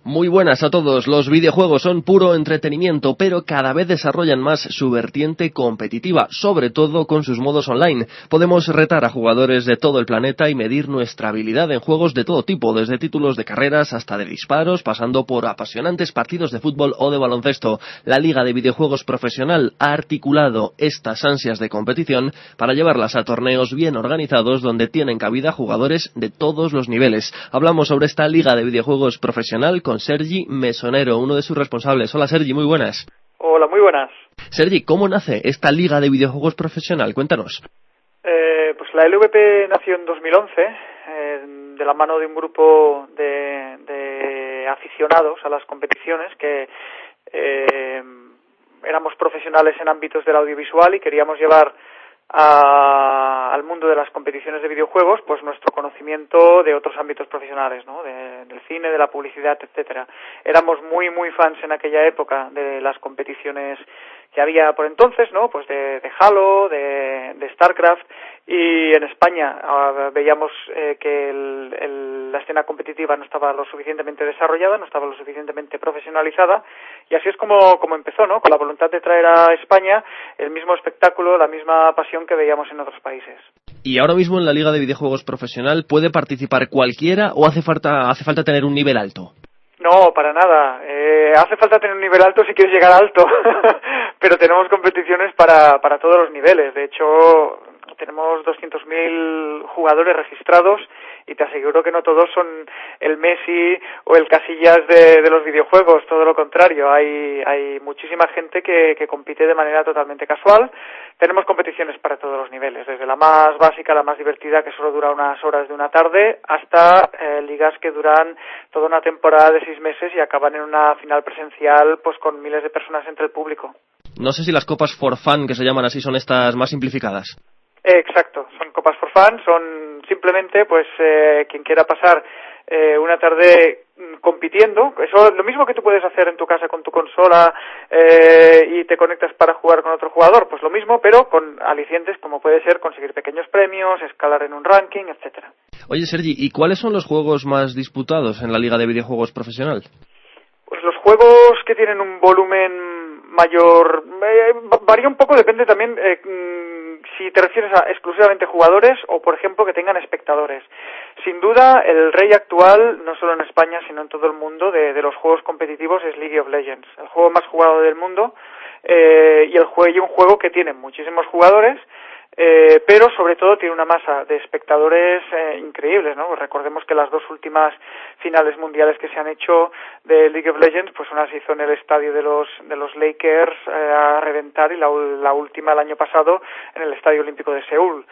Muy buenas a todos. Los videojuegos son puro entretenimiento, pero cada vez desarrollan más su vertiente competitiva, sobre todo con sus modos online. Podemos retar a jugadores de todo el planeta y medir nuestra habilidad en juegos de todo tipo, desde títulos de carreras hasta de disparos, pasando por apasionantes partidos de fútbol o de baloncesto. La Liga de Videojuegos Profesional ha articulado estas ansias de competición para llevarlas a torneos bien organizados donde tienen cabida jugadores de todos los niveles. Hablamos sobre esta Liga de Videojuegos Profesional con Sergi Mesonero, uno de sus responsables. Hola Sergi, muy buenas. Hola, muy buenas. Sergi, ¿cómo nace esta Liga de Videojuegos Profesional? Cuéntanos. Pues la LVP nació en 2011, de la mano de un grupo de aficionados a las competiciones que éramos profesionales en ámbitos del audiovisual y queríamos llevar al mundo de las competiciones de videojuegos pues nuestro conocimiento de otros ámbitos profesionales, ¿no? Del cine, de la publicidad, etcétera. Éramos muy fans en aquella época de las competiciones que había por entonces, ¿no? Pues de Halo, de StarCraft, y en España veíamos que la escena competitiva no estaba lo suficientemente desarrollada, no estaba lo suficientemente profesionalizada, y así es como empezó, ¿no? Con la voluntad de traer a España el mismo espectáculo, la misma pasión que veíamos en otros países. ¿Y ahora mismo en la Liga de Videojuegos Profesional puede participar cualquiera o hace falta tener un nivel alto? No, para nada. Hace falta tener un nivel alto si quieres llegar alto, pero tenemos competiciones para todos los niveles. De hecho, tenemos 200.000 jugadores registrados y te aseguro que no todos son el Messi o el Casillas de los videojuegos, todo lo contrario. Hay muchísima gente que compite de manera totalmente casual. Tenemos competiciones para todos los niveles, desde la más básica, la más divertida, que solo dura unas horas de una tarde, hasta ligas que duran toda una temporada de 6 meses y acaban en una final presencial pues con miles de personas entre el público. No sé si las copas for fun, que se llaman así, son estas más simplificadas. Exacto, son copas for fun, son simplemente pues quien quiera pasar una tarde compitiendo, eso lo mismo que tú puedes hacer en tu casa con tu consola y te conectas para jugar con otro jugador, pues lo mismo, pero con alicientes como puede ser conseguir pequeños premios, escalar en un ranking, etcétera. Oye Sergi, ¿y cuáles son los juegos más disputados en la Liga de Videojuegos Profesional? Pues los juegos que tienen un volumen mayor varía un poco, depende también si te refieres a exclusivamente jugadores o, por ejemplo, que tengan espectadores. Sin duda, el rey actual, no solo en España, sino en todo el mundo, de los juegos competitivos es League of Legends, el juego más jugado del mundo y un juego que tiene muchísimos jugadores, pero sobre todo tiene una masa de espectadores increíbles, ¿no? Recordemos que las dos últimas finales mundiales que se han hecho de League of Legends, pues una se hizo en el estadio de los Lakers a reventar, y la última el año pasado en el Estadio Olímpico de Seúl,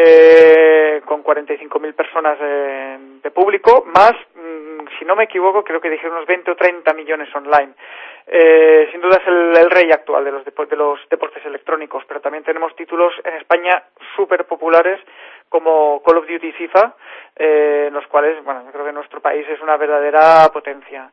con 45.000 personas de público, más, si no me equivoco, creo que dije unos 20 o 30 millones online. Sin duda es el rey actual de los deportes electrónicos, pero también tenemos títulos en España súper populares como Call of Duty y FIFA, en los cuales, bueno, yo creo que nuestro país es una verdadera potencia.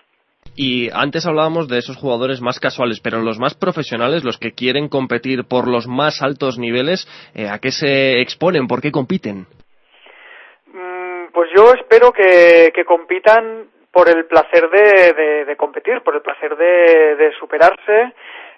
Y antes hablábamos de esos jugadores más casuales, pero los más profesionales, los que quieren competir por los más altos niveles, ¿a qué se exponen? ¿Por qué compiten? Pues yo espero que compitan por el placer de competir, por el placer de superarse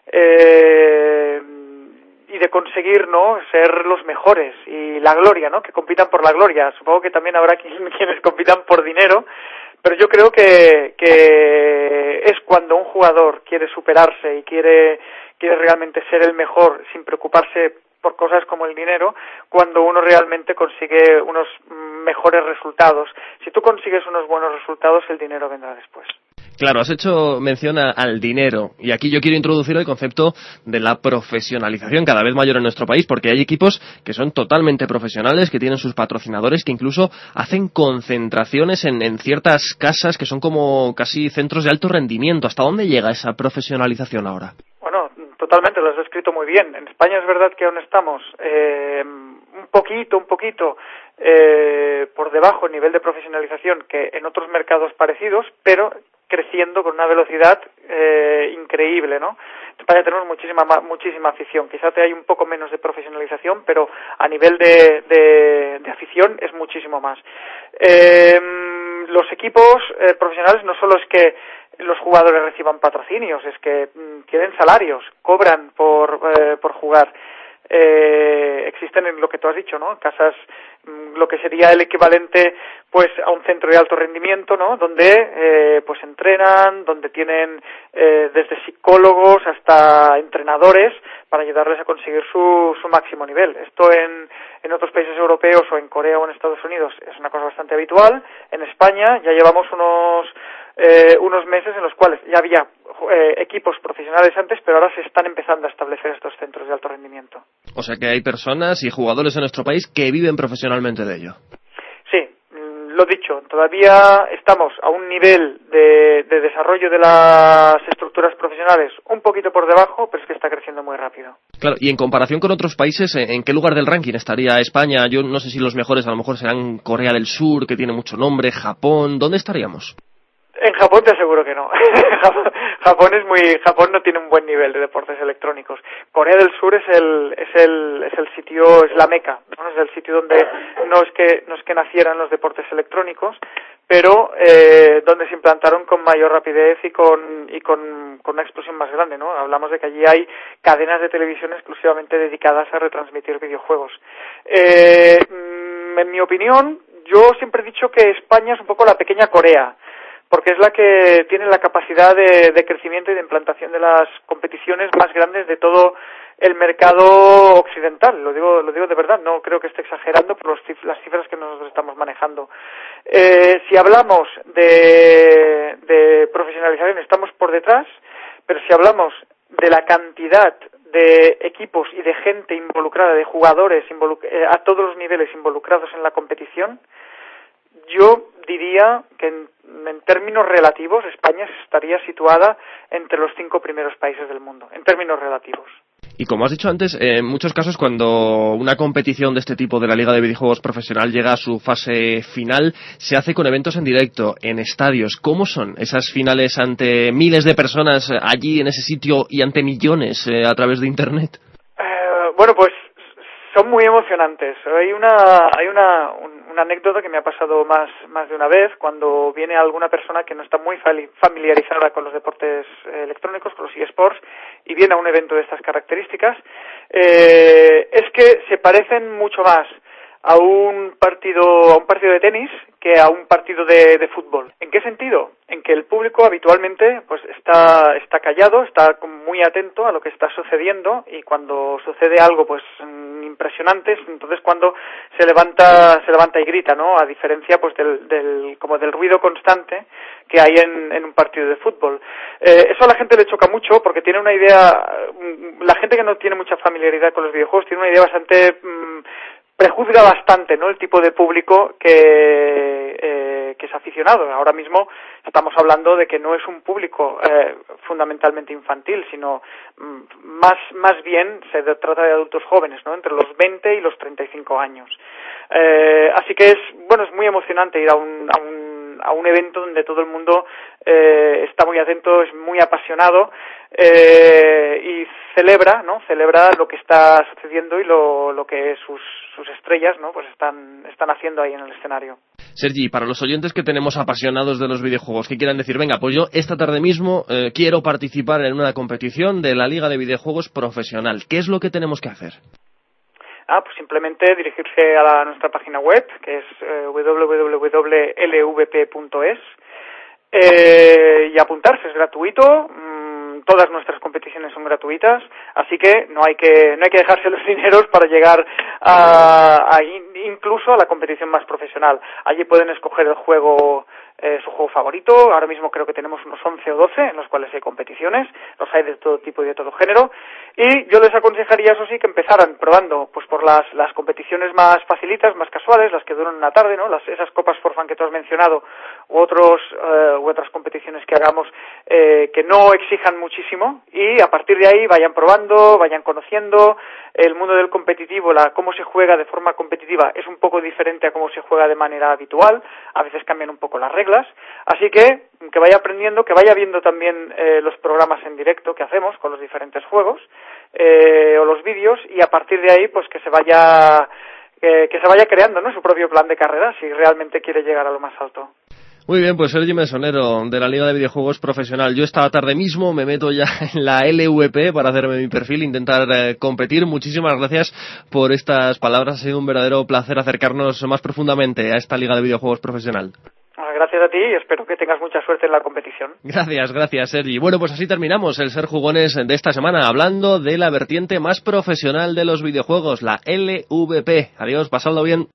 y de conseguir, ¿no?, ser los mejores, y la gloria, ¿no?, que compitan por la gloria. Supongo que también habrá quienes compitan por dinero, pero yo creo que es cuando un jugador quiere superarse y quiere realmente ser el mejor sin preocuparse por cosas como el dinero, cuando uno realmente consigue unos mejores resultados. Si tú consigues unos buenos resultados, el dinero vendrá después. Claro, has hecho mención al dinero, y aquí yo quiero introducir el concepto de la profesionalización cada vez mayor en nuestro país, porque hay equipos que son totalmente profesionales, que tienen sus patrocinadores, que incluso hacen concentraciones en ciertas casas que son como casi centros de alto rendimiento. ¿Hasta dónde llega esa profesionalización ahora? Bueno, totalmente, lo has descrito muy bien. En España es verdad que aún estamos un poquito por debajo el nivel de profesionalización que en otros mercados parecidos, pero creciendo con una velocidad increíble, ¿no? En España tenemos muchísima afición. Quizá hay un poco menos de profesionalización, pero a nivel de afición es muchísimo más. los equipos profesionales no solo es que los jugadores reciban patrocinios, es que tienen salarios, cobran por jugar. Existen en lo que tú has dicho, ¿no? Casas, lo que sería el equivalente pues a un centro de alto rendimiento, ¿no? Donde pues entrenan, donde tienen desde psicólogos hasta entrenadores para ayudarles a conseguir su máximo nivel. Esto en otros países europeos o en Corea o en Estados Unidos es una cosa bastante habitual. En España ya llevamos unos meses en los cuales ya había equipos profesionales antes, pero ahora se están empezando a establecer estos centros de alto rendimiento. O sea que hay personas y jugadores en nuestro país que viven profesionalmente de ello. Sí, lo dicho, todavía estamos a un nivel de desarrollo de las estructuras profesionales un poquito por debajo, pero es que está creciendo muy rápido. Claro, y en comparación con otros países, ¿en qué lugar del ranking estaría España? Yo no sé si los mejores a lo mejor serán Corea del Sur, que tiene mucho nombre, Japón. ¿Dónde estaríamos? En Japón te aseguro que no. Japón no tiene un buen nivel de deportes electrónicos. Corea del Sur es el sitio, es la meca, ¿no? Es el sitio donde no es que nacieran los deportes electrónicos, pero donde se implantaron con mayor rapidez y con una explosión más grande, ¿no? Hablamos de que allí hay cadenas de televisión exclusivamente dedicadas a retransmitir videojuegos. En mi opinión, yo siempre he dicho que España es un poco la pequeña Corea, porque es la que tiene la capacidad de crecimiento y de implantación de las competiciones más grandes de todo el mercado occidental. Lo digo de verdad, no creo que esté exagerando por las cifras que nosotros estamos manejando. Si hablamos de profesionalización, estamos por detrás, pero si hablamos de la cantidad de equipos y de gente involucrada, de jugadores a todos los niveles involucrados en la competición, yo diría que en términos relativos España estaría situada entre los 5 primeros países del mundo, en términos relativos. Y como has dicho antes, en muchos casos cuando una competición de este tipo de la Liga de Videojuegos Profesional llega a su fase final, se hace con eventos en directo, en estadios. ¿Cómo son esas finales ante miles de personas allí en ese sitio y ante millones a través de Internet? Bueno, pues son muy emocionantes. Hay una anécdota que me ha pasado más de una vez cuando viene alguna persona que no está muy familiarizada con los deportes electrónicos, con los eSports, y viene a un evento de estas características. Es que se parecen mucho más a un partido de tenis que a un partido de fútbol. ¿En qué sentido? En que el público habitualmente pues está callado, está muy atento a lo que está sucediendo, y cuando sucede algo pues impresionante, entonces cuando se levanta y grita, ¿no? A diferencia pues del ruido constante que hay en un partido de fútbol. Eso a la gente le choca mucho porque tiene una idea, la gente que no tiene mucha familiaridad con los videojuegos tiene una idea bastante prejuzga bastante, ¿no? El tipo de público que es aficionado. Ahora mismo estamos hablando de que no es un público fundamentalmente infantil, sino más bien se trata de adultos jóvenes, ¿no? Entre los 20 y los 35 años. Así que es muy emocionante ir a un evento donde todo el mundo está muy atento, es muy apasionado y celebra lo que está sucediendo y lo que sus estrellas, ¿no? Pues están haciendo ahí en el escenario. Sergi, para los oyentes que tenemos apasionados de los videojuegos, que quieran decir, venga, pues yo esta tarde mismo quiero participar en una competición de la Liga de Videojuegos Profesional, ¿qué es lo que tenemos que hacer? Pues simplemente dirigirse a nuestra página web, que es www.lvp.es, y apuntarse, es gratuito. Todas nuestras competiciones son gratuitas, así que no hay que dejarse los dineros para llegar incluso a la competición más profesional. Allí pueden escoger el juego, su juego favorito. Ahora mismo creo que tenemos unos 11 o 12 en los cuales hay competiciones, los hay de todo tipo y de todo género, y yo les aconsejaría, eso sí, que empezaran probando pues por las competiciones más facilitas, más casuales, las que duran una tarde, ¿no? Esas copas for fun que tú has mencionado, u otras competiciones que hagamos que no exijan muchísimo, y a partir de ahí vayan probando, vayan conociendo el mundo del competitivo. Cómo se juega de forma competitiva es un poco diferente a cómo se juega de manera habitual, a veces cambian un poco las reglas, así que vaya aprendiendo, que vaya viendo también los programas en directo que hacemos con los diferentes juegos o los vídeos, y a partir de ahí pues que se vaya creando, ¿no? Su propio plan de carrera si realmente quiere llegar a lo más alto. Muy bien, pues Sergi Mesonero, de la Liga de Videojuegos Profesional. Yo esta tarde mismo me meto ya en la LVP para hacerme mi perfil, intentar competir. Muchísimas gracias por estas palabras. Ha sido un verdadero placer acercarnos más profundamente a esta Liga de Videojuegos Profesional. Gracias a ti y espero que tengas mucha suerte en la competición. Gracias, Sergi. Bueno, pues así terminamos el Ser Jugones de esta semana, hablando de la vertiente más profesional de los videojuegos, la LVP. Adiós, pasadlo bien.